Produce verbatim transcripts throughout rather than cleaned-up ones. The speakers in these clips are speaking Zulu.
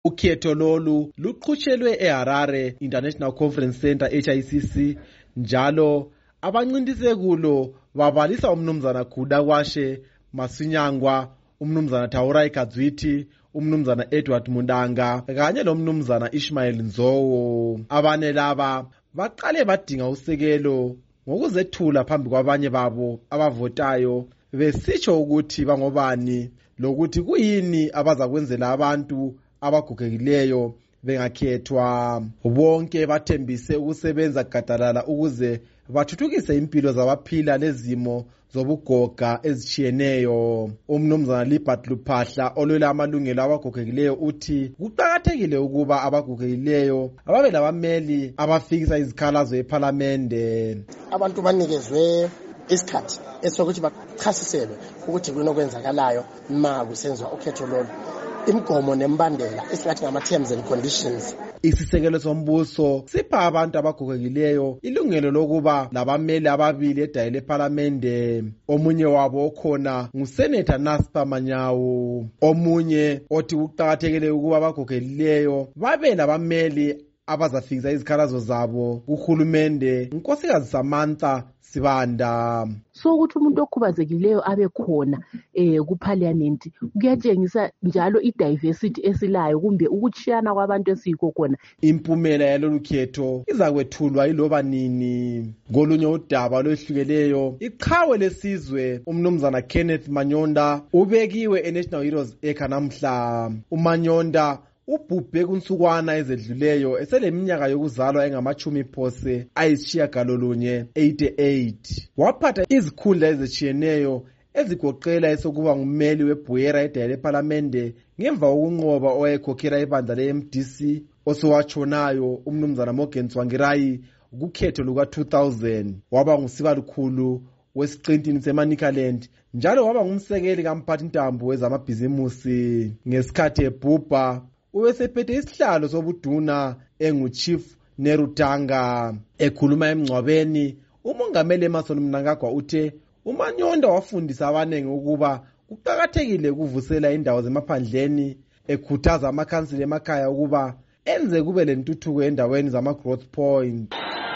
Ukhetho lolu luqhutshelwe eHarare International Conference Center H I C C, njalo abancindise kulo babalisa umnumzana Khuda Kwashe Masinyangwa, umnumzana Thaurai Kadzwiti, umnumzana Edward Mundanga kanye lomnumzana Ishmael Nzowo. Abane laba baqale badinga usekelo ngokuzethula phambi kwabanye babo abavotayo besitsho ukuthi bangobani lokuthi kuyini abazakwenzela abantu abagugekileyo bengakhethwa. Bonke bathembise ukusebenza gadalala ukuze bathuthukise impilo zabaphila lezimo zobugoga ezitshiyeneyo. Umnumzana Libert Luphahla olwela amalungelo abagugekileyo uthi kuqakathekile ukuba abagugekileyo ababe labameli abafikisa izikhalazo eParliamente. Abantu banikezwe isikhathi esokuthi bachasiselwe ukuthi kunokwenzakalayo ma kusenziwa ukhetho lolu, imigomo nembandela esingathi ngama terms and conditions. Isisekelo sombuso sipha abantu abagugekileyo ilungelo lokuba labameli ababili edayile eParliamente. Omunye wabo okhona nguSenator Naspers Manyawu. Omunye othi kuqakathekile ukuba abagugekileyo babe labameli abazafikisa izikhalazo zabo kuhulumende. Nkosikazi Samantha Sibanda: so ukuthi umuntu okhubazekileyo abe khona eh kuParliament kuyatshengisa njalo idiversity esilayo kumbe ukuchiyana kwabantu esiko khona. Impumela yalolu khetho izakwethulwa iloba nini. Ngolunye udaba lwehlukeleyo, iqhawe lesizwe umnumzana Kenneth Manyonda ubekiwe eNational Heroes Acre namhla. uManyonda ubhubhe kunsukwana ezedluleyo eseleminyaka yokuzalwa engamachumi phose ayisishiyagalolunye eighty-eight. Waphatha izikhundla ezitshiyeneyo ezigoqela esokuba ngumeli weBuera edayile eParliamente ngemva kokunqoba owayekhokhela ibandla le-M D C osowatshonayo umnumzana Morgan Tsvangirai kukhetho luka two thousand. Waba ngusibalukhulu wesiqintini seManicaland njalo waba ngumsekeli kamphathintambo wezamabhizimusi. Ngesikhathi ebhubha ubesephethe isihlalo sobuduna enguChief Nerutanga. Ekhuluma emngcwabeni, umongameli Emmerson Mnangagwa uthe uManyonda wafundisa abanengi ukuba kuqakathekile ukuvusela indawo zemaphandleni, ekhuthaza amakhansila emakhaya ukuba enze kube lentuthuko endaweni zama-growth point.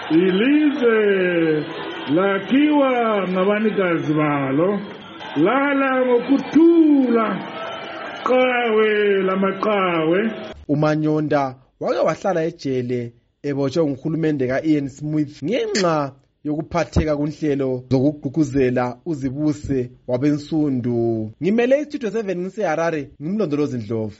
Ilizwe lakhiwa ngabanikazi balo, lala ngokuthula qawe lamaqhawe. uManyonda wake wahlala ejele ebotshwe nguhulumende ka-Ian Smith ngenxa yokuphatheka kunhlelo zokugqugquzela uzibuse wabensundu. Ngimele iStudio seven ngiseHarare, ngimlondolozi Ndlovu.